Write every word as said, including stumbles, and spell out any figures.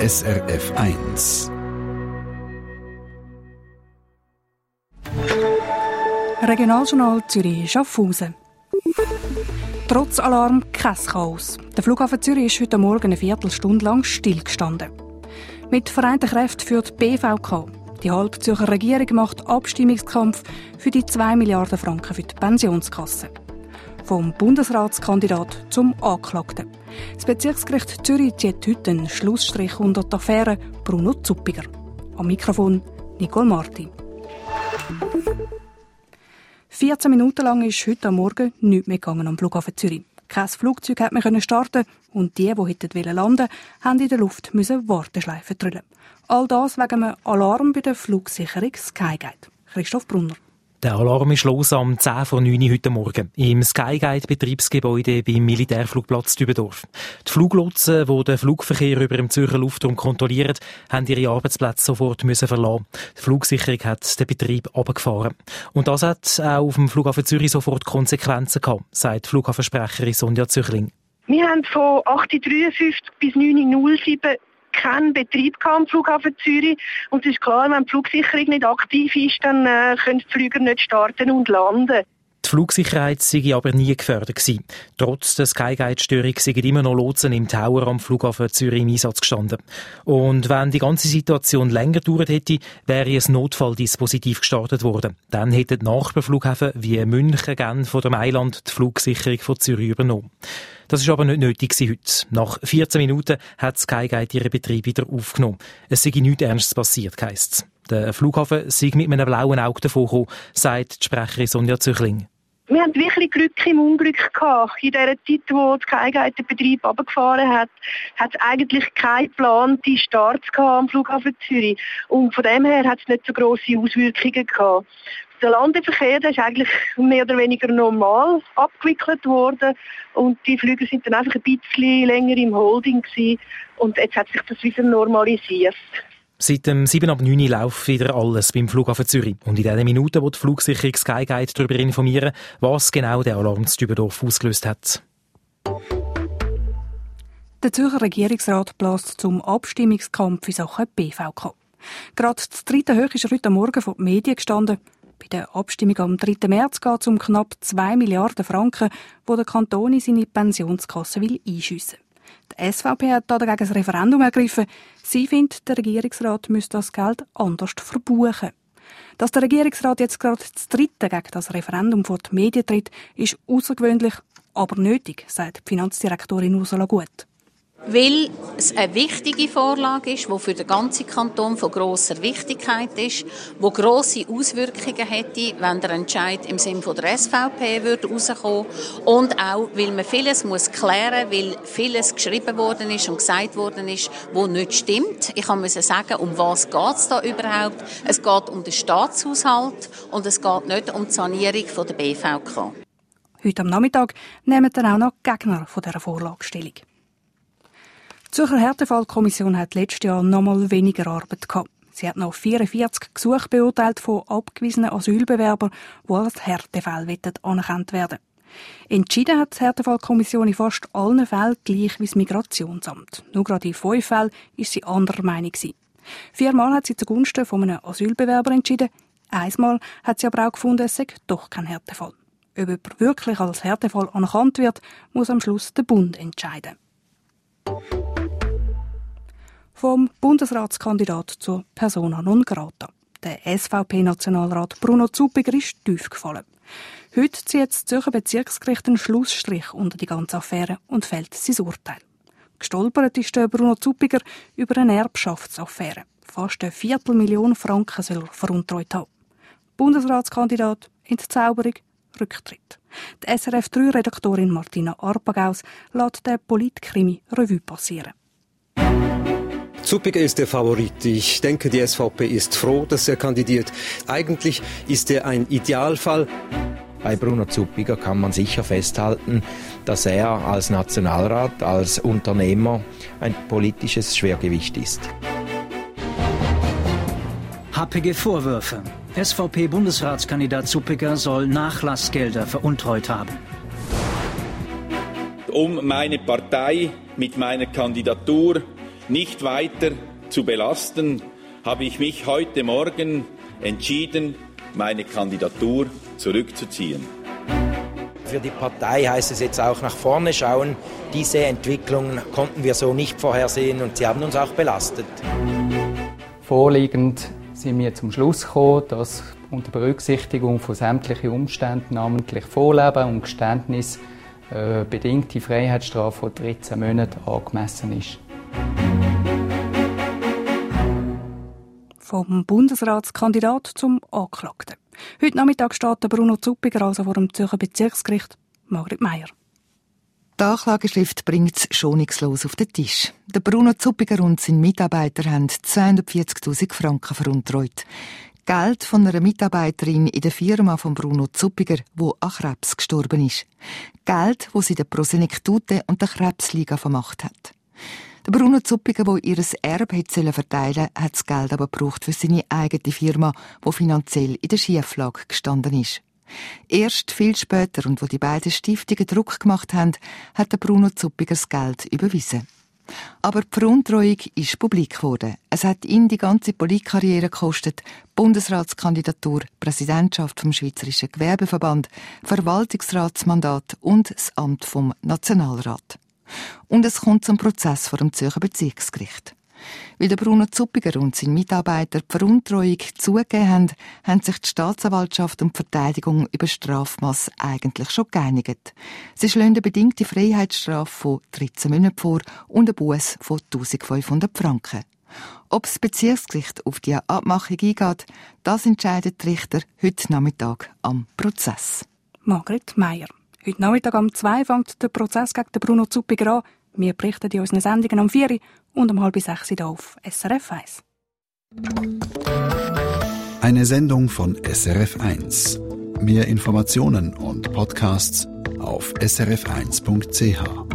S R F eins. Regionaljournal Zürich-Schaffhausen. Trotz Alarm kein Chaos. Der Flughafen Zürich ist heute Morgen eine Viertelstunde lang stillgestanden. Mit vereinten Kräften führt die B V K. Die Halbzürcher Regierung macht Abstimmungskampf für die zwei Milliarden Franken für die Pensionskasse. Vom Bundesratskandidat zum Angeklagten. Das Bezirksgericht Zürich zieht heute einen Schlussstrich unter die Affäre Bruno Zuppiger. Am Mikrofon Nicole Marti. vierzehn Minuten lang ist heute am Morgen nichts mehr gegangen am Flughafen Zürich. Kein Flugzeug konnte mehr starten und die, die hätten landen wollten, haben in der Luft Warteschleifen drüllen. All das wegen einem Alarm bei der Flugsicherung Skyguide. Christoph Brunner. Der Alarm ist los am zehn vor neun heute Morgen im Skyguide-Betriebsgebäude beim Militärflugplatz Dübendorf. Die Fluglotsen, die den Flugverkehr über dem Zürcher Luftraum kontrollieren, haben ihre Arbeitsplätze sofort müssen verlassen. Die Flugsicherung hat den Betrieb runtergefahren. Und das hat auch auf dem Flughafen Zürich sofort Konsequenzen gehabt, sagt Flughafensprecherin Sonja Züchling. Wir haben von acht Uhr dreiundfünfzig bis neun Uhr null sieben keinen Betrieb am Flughafen Zürich. Und es ist klar, wenn die Flugsicherung nicht aktiv ist, dann äh, können die Flüger nicht starten und landen. Die Flugsicherheit sei aber nie gefährdet gewesen. Trotz der Skyguide-Störung seien immer noch Lotsen im Tower am Flughafen Zürich im Einsatz gestanden. Und wenn die ganze Situation länger gedauert hätte, wäre ein Notfalldispositiv gestartet worden. Dann hätten die Nachbarflughäfen wie München, Genf oder Mailand die Flugsicherung von Zürich übernommen. Das war aber nicht nötig heute. Nach vierzehn Minuten hat Skyguide ihren Betrieb wieder aufgenommen. Es sei nichts Ernstes passiert, heisst es. Der Flughafen sei mit einem blauen Auge davon gekommen, sagt die Sprecherin Sonja Züchling. Wir hatten wirklich Glück im Unglück gehabt. In der Zeit, wo Skyguide den Betrieb runtergefahren hat, hat es eigentlich keinen geplanten Start am Flughafen Zürich. Und von dem her hat es nicht so grosse Auswirkungen gehabt. Der Landeverkehr der ist eigentlich mehr oder weniger normal abgewickelt worden und die Flüge sind dann einfach ein bisschen länger im Holding gewesen und jetzt hat sich das wieder normalisiert. Seit dem sieben ab neun Uhr läuft wieder alles beim Flughafen Zürich. Und in den Minuten, wo die Flugsicherung Skyguide darüber informieren, was genau der Alarm zu Dübendorf ausgelöst hat. Der Zürcher Regierungsrat bläst zum Abstimmungskampf in Sachen B V K. Gerade das dritte Hoch ist heute Morgen vor den Medien gestanden. Bei der Abstimmung am dritten März geht es um knapp zwei Milliarden Franken, die der Kanton in seine Pensionskasse will einschiessen. Die S V P hat dagegen ein Referendum ergriffen. Sie findet, der Regierungsrat müsse das Geld anders verbuchen. Dass der Regierungsrat jetzt gerade das dritte gegen das Referendum vor die Medien tritt, ist außergewöhnlich, aber nötig, sagt die Finanzdirektorin Ursula Gut. Weil es eine wichtige Vorlage ist, die für den ganzen Kanton von grosser Wichtigkeit ist, die grosse Auswirkungen hätte, wenn der Entscheid im Sinne der S V P würde rauskommen. Und auch, weil man vieles muss klären, weil vieles geschrieben worden ist und gesagt worden ist, wo nicht stimmt. Ich muss sagen, um was geht es da überhaupt? Es geht um den Staatshaushalt und es geht nicht um die Sanierung von der B V K. Heute am Nachmittag nehmen dann auch noch Gegner von dieser Vorlage Stellung. Die Zürcher Härtefallkommission hat letztes Jahr noch mal weniger Arbeit gehabt. Sie hat noch vierundvierzig Gesuche beurteilt von abgewiesenen Asylbewerbern, die als Härtefälle anerkannt werden wollen. Entschieden hat die Härtefallkommission in fast allen Fällen gleich wie das Migrationsamt. Nur gerade in fünf Fällen war sie anderer Meinung. Viermal hat sie zugunsten von einem Asylbewerber entschieden. Einmal hat sie aber auch gefunden, es sei doch kein Härtefall. Ob jemand wirklich als Härtefall anerkannt wird, muss am Schluss der Bund entscheiden. Vom Bundesratskandidat zur Persona non grata. Der S V P-Nationalrat Bruno Zuppiger ist tief gefallen. Heute zieht das Zürcher Bezirksgericht einen Schlussstrich unter die ganze Affäre und fällt sein Urteil. Gestolpert ist der Bruno Zuppiger über eine Erbschaftsaffäre. Fast eine Viertelmillion Franken soll er veruntreut haben. Bundesratskandidat, Entzauberung, Rücktritt. Die S R F drei Redaktorin Martina Arpagaus lässt den Politkrimi Revue passieren. Zuppiger ist der Favorit. Ich denke, die S V P ist froh, dass er kandidiert. Eigentlich ist er ein Idealfall. Bei Bruno Zuppiger kann man sicher festhalten, dass er als Nationalrat, als Unternehmer ein politisches Schwergewicht ist. Happige Vorwürfe. S V P-Bundesratskandidat Zuppiger soll Nachlassgelder veruntreut haben. Um meine Partei mit meiner Kandidatur nicht weiter zu belasten, habe ich mich heute Morgen entschieden, meine Kandidatur zurückzuziehen. Für die Partei heißt es jetzt auch nach vorne schauen. Diese Entwicklung konnten wir so nicht vorhersehen und sie haben uns auch belastet. Vorliegend sind wir zum Schluss gekommen, dass unter Berücksichtigung von sämtlichen Umständen, namentlich Vorleben und Geständnis, äh, bedingte Freiheitsstrafe von dreizehn Monaten angemessen ist. Vom Bundesratskandidat zum Angeklagten. Heute Nachmittag steht Bruno Zuppiger also vor dem Zürcher Bezirksgericht. Margret Meier. Die Anklageschrift bringt es schonungslos auf den Tisch. Der Bruno Zuppiger und seine Mitarbeiter haben zweihundertvierzigtausend Franken veruntreut. Geld von einer Mitarbeiterin in der Firma von Bruno Zuppiger, wo an Krebs gestorben ist. Geld, das sie der Prosenektute und der Krebsliga vermacht hat. Der Bruno Zuppiger, der ihr Erbe hätte verteilen sollen, hat das Geld aber gebraucht für seine eigene Firma, die finanziell in der Schieflage gestanden ist. Erst viel später, und wo die beiden Stiftungen Druck gemacht haben, hat der Bruno Zuppiger das Geld überwiesen. Aber die Veruntreuung ist publik geworden. Es hat ihn die ganze Politkarriere gekostet, Bundesratskandidatur, Präsidentschaft vom Schweizerischen Gewerbeverband, Verwaltungsratsmandat und das Amt vom Nationalrat. Und es kommt zum Prozess vor dem Zürcher Bezirksgericht. Weil der Bruno Zuppiger und seine Mitarbeiter die Veruntreuung zugegeben haben, haben sich die Staatsanwaltschaft und die Verteidigung über Strafmaß eigentlich schon geeinigt. Sie schlagen eine bedingte Freiheitsstrafe von dreizehn Monaten vor und einen Buß von eintausendfünfhundert Franken. Ob das Bezirksgericht auf diese Abmachung eingeht, das entscheidet die Richter heute Nachmittag am Prozess. Margret Meier. Heute Nachmittag um zwei fängt der Prozess gegen den Bruno Zuppiger an. Wir berichten in unseren Sendungen um vier und um halb sechs hier auf S R F eins. Eine Sendung von S R F eins. Mehr Informationen und Podcasts auf s r f eins punkt c h.